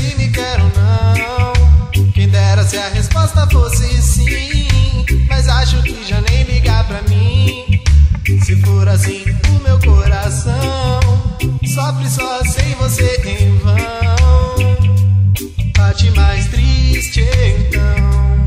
se me quer ou não. Quem dera se a resposta fosse sim, mas acho que já nem ligar pra mim. Se for assim, o meu coração sofre só sem você em vão. Bate mais triste então,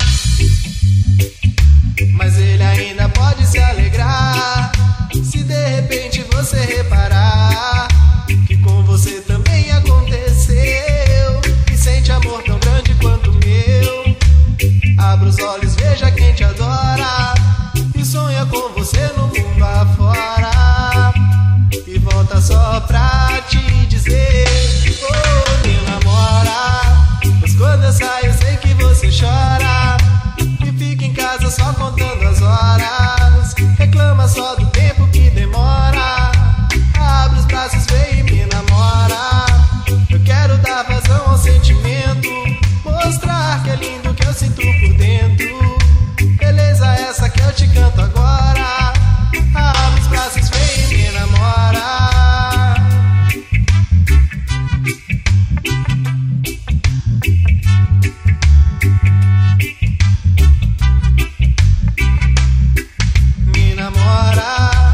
mas ele ainda pode se alegrar se de repente você reparar que com você também aconteceu e sente amor tão grande quanto o meu. Abra os olhos, veja quem te adora e sonha com você no mundo afora, e volta só pra te dizer: oh, me namora. Pois quando eu saio eu sei que você chora e fica em casa só contando as horas, reclama só do tempo que demora. Abre os braços, vem e me namora. Eu quero dar vazão ao sentimento, mostrar que é lindo que eu sinto por dentro. Beleza essa que eu te canto agora. Abre os braços, vem e me namora. Me namora.